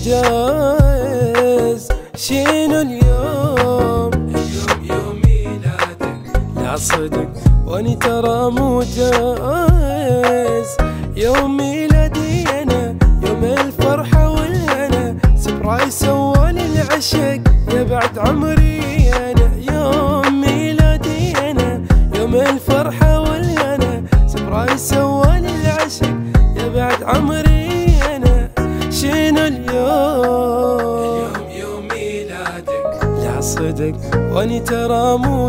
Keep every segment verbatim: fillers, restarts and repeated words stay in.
جايز. شنو اليوم؟ اليوم يوم ميلادك. لا صدق واني ترى مو جايز. يوم ميلادي انا، يوم الفرحة والهنا، سبرايز سوالي العشق يا بعد عمري انا. يوم ميلادي انا، يوم الفرحة والهنا، سبرايز سوالي العشق يا بعد عمري انا. شنو اليوم؟ اليوم يوم ميلادك. لا صدق واني ترى مو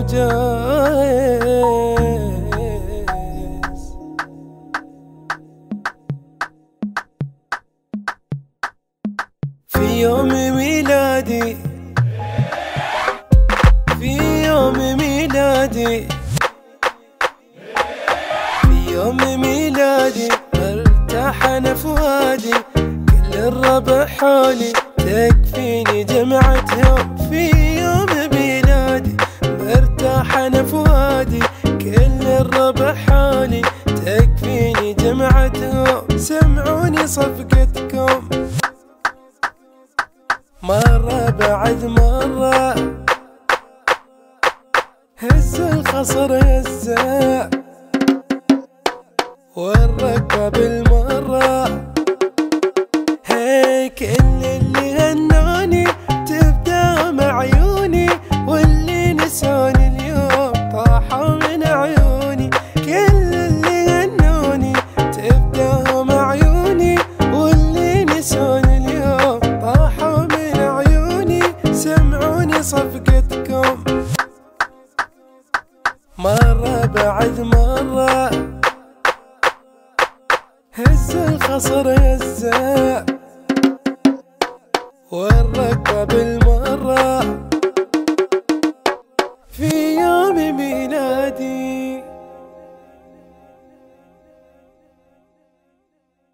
جايز. في يوم ميلادي، في يوم ميلادي، في يوم ميلادي ارتاح انا فؤادي، كل الربع حولي تكفيني جمعتهم. في يوم ميلادي مرتاح انا فؤادي، كل الربع حولي تكفيني جمعتهم. سمعوني صفقتكم مرة بعد مرة، هز الخصر هزة والركب المرة. هيك اللي اللي هنوني تبدأ مع عيوني، واللي نسوني اليوم طاحوا من عيوني. كل اللي هنوني تبدأ مع عيوني، واللي نسوني اليوم طاحوا من عيوني. سمعوني صفقتكم مرة بعد مرة، هز الخصر هزة والركب المرة.